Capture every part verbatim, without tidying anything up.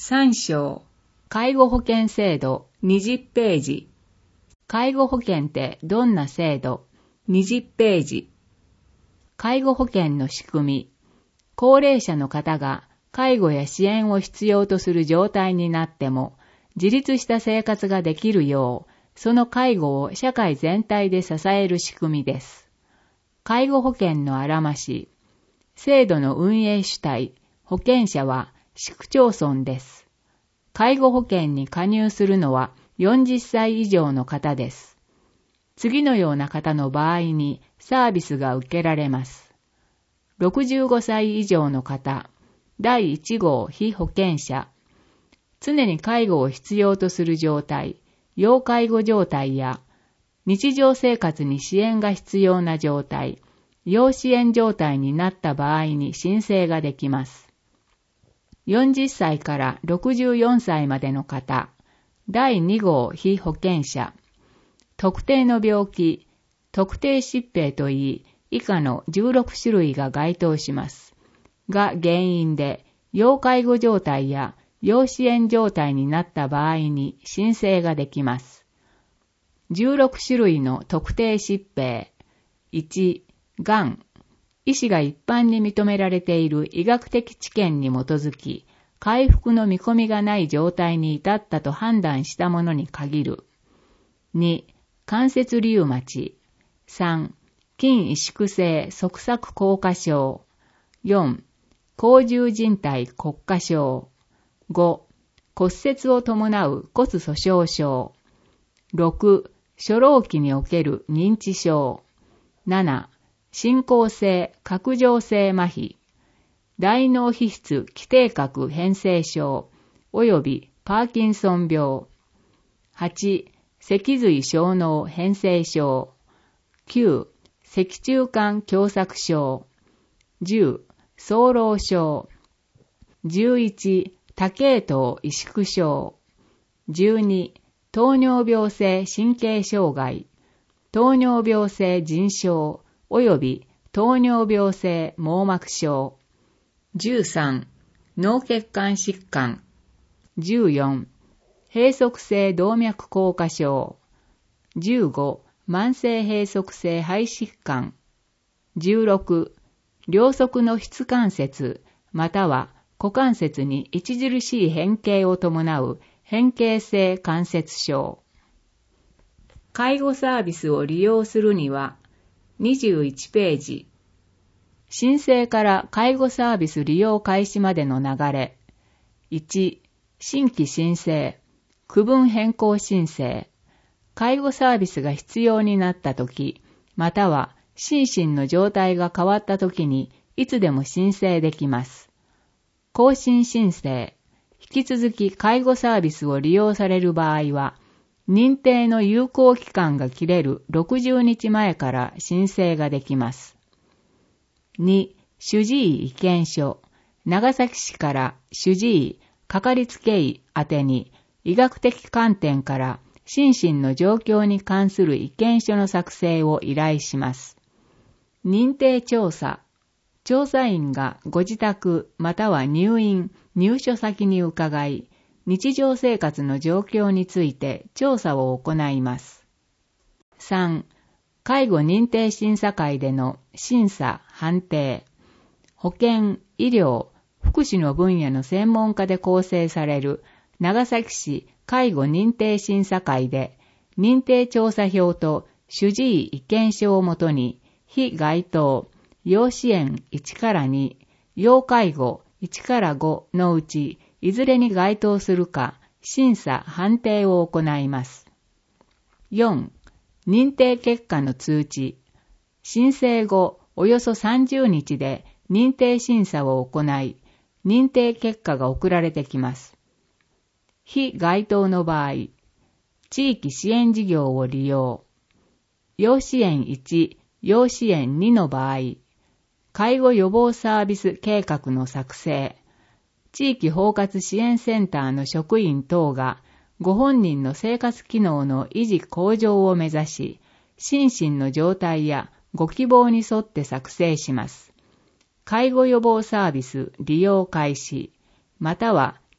さん章、介護保険制度にじゅっページ。介護保険ってどんな制度？にじゅっページ。介護保険の仕組み。高齢者の方が介護や支援を必要とする状態になっても、自立した生活ができるよう、その介護を社会全体で支える仕組みです。介護保険のあらまし。制度の運営主体、保険者は市区町村です。介護保険に加入するのはよんじゅっさい以上の方です。次のような方の場合にサービスが受けられます。ろくじゅうごさい以上の方、だいいち号被保険者、常に介護を必要とする状態、要介護状態や、日常生活に支援が必要な状態、要支援状態になった場合に申請ができます。よんじゅっさいからろくじゅうよんさいまでの方、だいに号被保険者、特定の病気、特定疾病といい、以下のじゅうろくしゅるいが該当します。が原因で、要介護状態や要支援状態になった場合に申請ができます。じゅうろくしゅるいの特定疾病。いち、がん。医師が一般に認められている医学的知見に基づき、回復の見込みがない状態に至ったと判断したものに限る。に、関節リウマチ。さん、筋萎縮性側索硬化症。よん、甲状靭帯骨化症。ご、骨折を伴う骨粗鬆症。ろく、初老期における認知症。なな、進行性拡張性麻痺。大脳皮質基底核変性症及びパーキンソン病。はち、脊髄小脳変性症。きゅう、脊柱管狭窄症。じゅう、早老症。じゅういち、多系統萎縮症。じゅうに、糖尿病性神経障害、糖尿病性腎症及び糖尿病性網膜症。じゅうさん、脳血管疾患。じゅうよん、閉塞性動脈硬化症。じゅうご、慢性閉塞性肺疾患。じゅうろく、両側の膝関節または股関節に著しい変形を伴う変形性関節症。介護サービスを利用するにはにじゅういちページ。申請から介護サービス利用開始までの流れ。いち、新規申請、区分変更申請。介護サービスが必要になったとき、または心身の状態が変わったときにいつでも申請できます。更新申請。引き続き介護サービスを利用される場合は、認定の有効期間が切れるろくじゅうにちまえから申請ができます。に、主治医意見書。長崎市から主治医、かかりつけ医宛てに医学的観点から心身の状況に関する意見書の作成を依頼します。認定調査。調査員がご自宅または入院、入所先に伺い、日常生活の状況について調査を行います。さん、介護認定審査会での審査、判定。保健、医療、福祉の分野の専門家で構成される長崎市介護認定審査会で、認定調査票と主治医意見書をもとに、非該当、要支援いちからに、要介護いちからごのうち、いずれに該当するか、審査・判定を行います。よん、認定結果の通知。申請後、およそさんじゅうにちで認定審査を行い、認定結果が送られてきます。非該当の場合、地域支援事業を利用。要支援いち、要支援にの場合、介護予防サービス計画の作成。地域包括支援センターの職員等がご本人の生活機能の維持向上を目指し、心身の状態やご希望に沿って作成します。介護予防サービス利用開始、または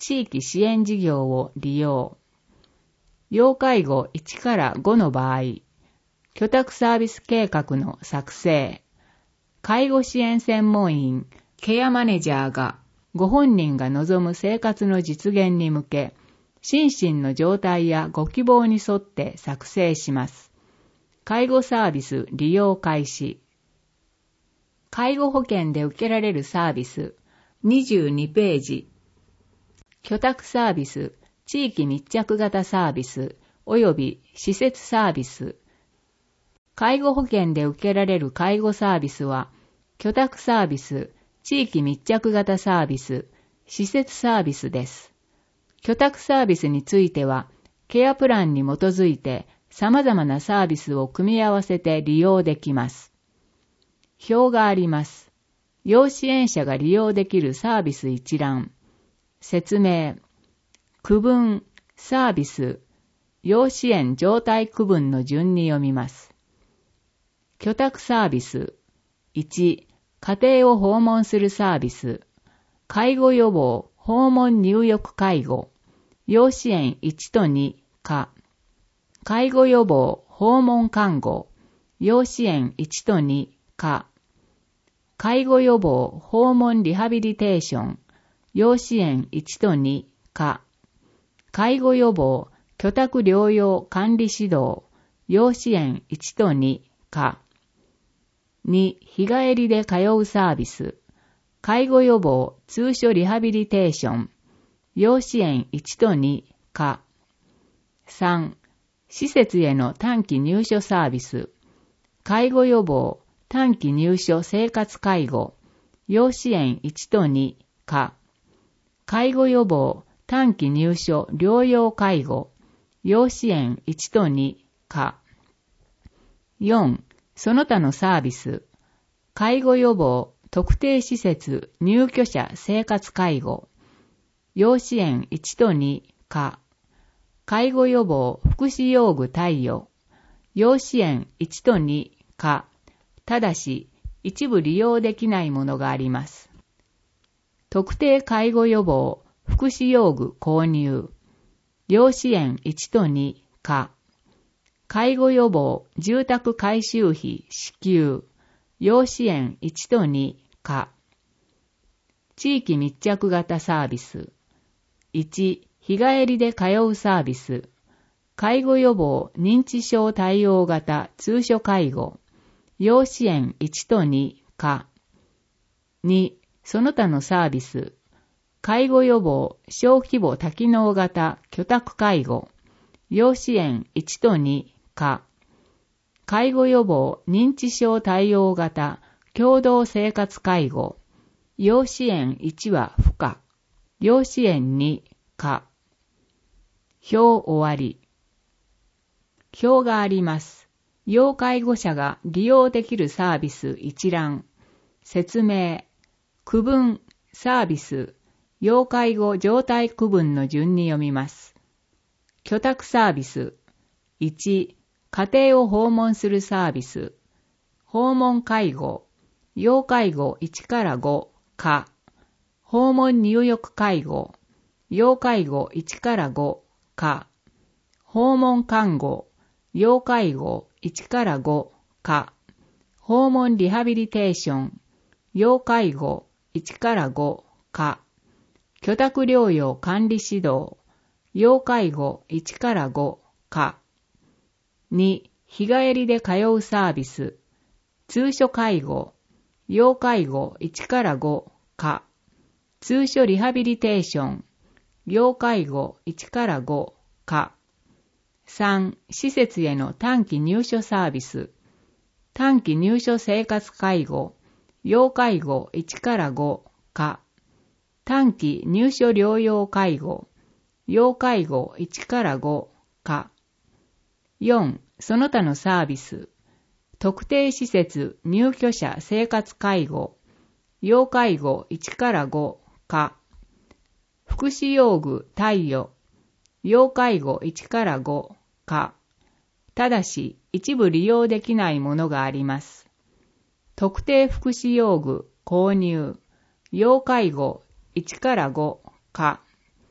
地域支援事業を利用。要介護いちからごの場合、居宅サービス計画の作成。介護支援専門員、ケアマネジャーがご本人が望む生活の実現に向け、心身の状態やご希望に沿って作成します。介護サービス利用開始。介護保険で受けられるサービスにじゅうにページ。居宅サービス、地域密着型サービス及び施設サービス。介護保険で受けられる介護サービスは、居宅サービス、地域密着型サービス、施設サービスです。居宅サービスについては、ケアプランに基づいて様々なサービスを組み合わせて利用できます。表があります。要支援者が利用できるサービス一覧。説明。区分、サービス、要支援状態区分の順に読みます。居宅サービス。いち、家庭を訪問するサービス。介護予防、訪問入浴介護。要支援いちとに、か。介護予防、訪問看護。要支援いちとに、か。介護予防、訪問リハビリテーション。要支援いちとに、か。介護予防、居宅療養管理指導。要支援いちとに、か。に、日帰りで通うサービス。介護予防、通所リハビリテーション。要支援いちとに、か。さん、施設への短期入所サービス。介護予防、短期入所生活介護。要支援いちとに、か。介護予防、短期入所療養介護。要支援いちとに、か。よん、その他のサービス。介護予防、特定施設入居者生活介護。要支援いちとに、か。介護予防、福祉用具貸与。要支援いちとに、か。ただし、一部利用できないものがあります。特定介護予防、福祉用具購入。要支援いちとに、か。介護予防、住宅改修費支給。要支援いちとに、か。地域密着型サービス。いち、日帰りで通うサービス。介護予防、認知症対応型通所介護。要支援いちとに、か。に、その他のサービス。介護予防、小規模多機能型居宅介護。要支援いちとに、か。介護予防、認知症対応型共同生活介護。要支援いちは不可。要支援に、か。表終わり。表があります。要介護者が利用できるサービス一覧。説明。区分、サービス、要介護状態区分の順に読みます。居宅サービス。いち、家庭を訪問するサービス。訪問介護。要介護いちからご、か。訪問入浴介護。要介護いちからご、か。訪問看護。要介護いちからご、か。訪問リハビリテーション。要介護いちからご、か。居宅療養管理指導。要介護いちからご、か。に、日帰りで通うサービス。通所介護。要介護いちからご、か。通所リハビリテーション。要介護いちからご、か。さん、施設への短期入所サービス。短期入所生活介護。要介護いちからご、か。短期入所療養介護。要介護いちからご、か。よん、その他のサービス。特定施設入居者生活介護。要介護いちからご、か。福祉用具貸与。要介護いちからご、か。ただし、一部利用できないものがあります。特定福祉用具購入。要介護いちからご、か。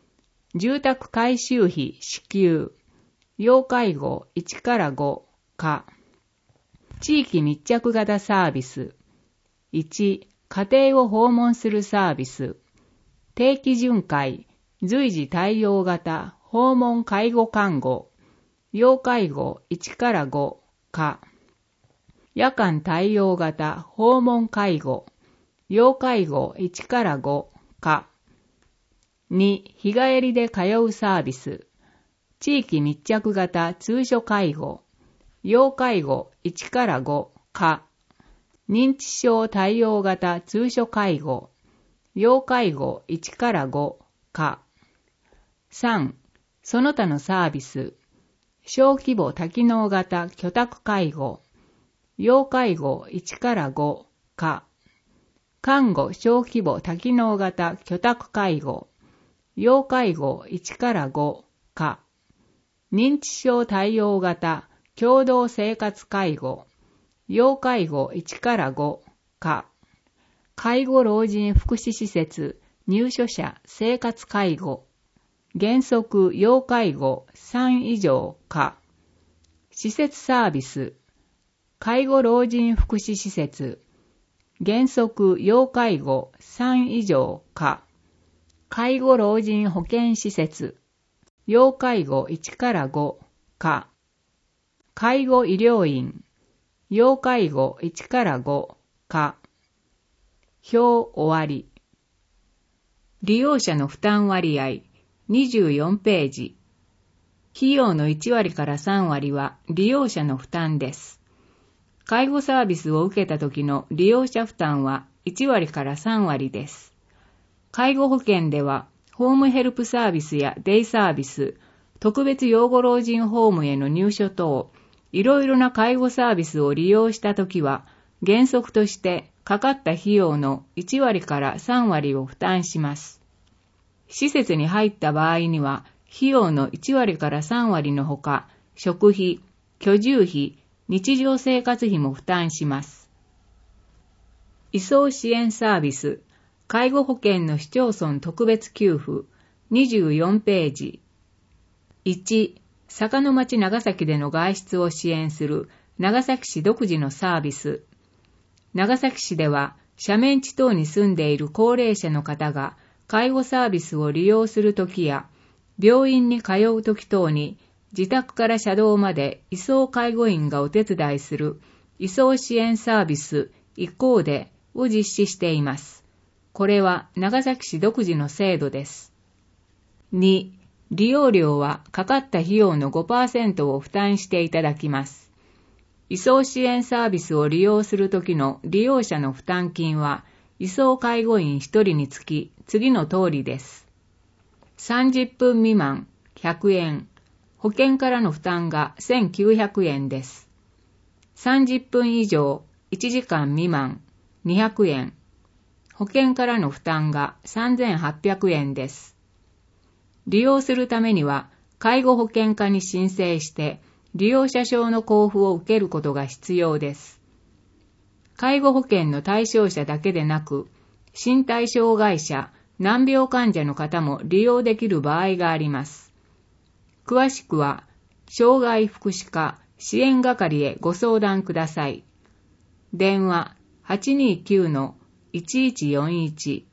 住宅改修費支給、要介護いちからご課。地域密着型サービス。いち、家庭を訪問するサービス。定期巡回、随時対応型訪問介護看護、要介護いちからご課。夜間対応型訪問介護、要介護いちからご課。に、日帰りで通うサービス。地域密着型通所介護、要介護いちからご課。認知症対応型通所介護、要介護いちからご課。さん、その他のサービス。小規模多機能型居宅介護、要介護いちからご課。看護小規模多機能型居宅介護、要介護いちからご課。認知症対応型共同生活介護、要介護いちからご課。介護老人福祉施設入所者生活介護、原則要介護さん以上課。施設サービス、介護老人福祉施設、原則要介護さん以上課。介護老人保健施設、要介護いちからご課。介護医療院、要介護いちからご課。表終わり。利用者の負担割合にじゅうよんページ。費用のいち割からさん割は利用者の負担です。介護サービスを受けた時の利用者負担はいち割からさん割です。介護保険では、ホームヘルプサービスやデイサービス、特別養護老人ホームへの入所等、いろいろな介護サービスを利用したときは、原則としてかかった費用のいち割からさん割を負担します。施設に入った場合には、費用のいち割からさん割のほか、食費、居住費、日常生活費も負担します。移送支援サービス、介護保険の市町村特別給付、にじゅうよんページ。いち、坂の町長崎での外出を支援する長崎市独自のサービス。長崎市では、斜面地等に住んでいる高齢者の方が介護サービスを利用するときや、病院に通うとき等に、自宅から車道まで移送介護員がお手伝いする移送支援サービス移行でを実施しています。これは長崎市独自の制度です。に、利用料はかかった費用の ごパーセント を負担していただきます。移送支援サービスを利用するときの利用者の負担金は、移送介護員ひとりにつき次の通りです。さんじゅっぷん未満ひゃくえん、保険からの負担がせんきゅうひゃくえんです。さんじゅっぷん以上いちじかん未満にひゃくえん、保険からの負担がさんぜんはっぴゃくえんです。利用するためには、介護保険課に申請して、利用者証の交付を受けることが必要です。介護保険の対象者だけでなく、身体障害者、難病患者の方も利用できる場合があります。詳しくは、障害福祉課支援係へご相談ください。電話 はちにーきゅうのいちいちよんいち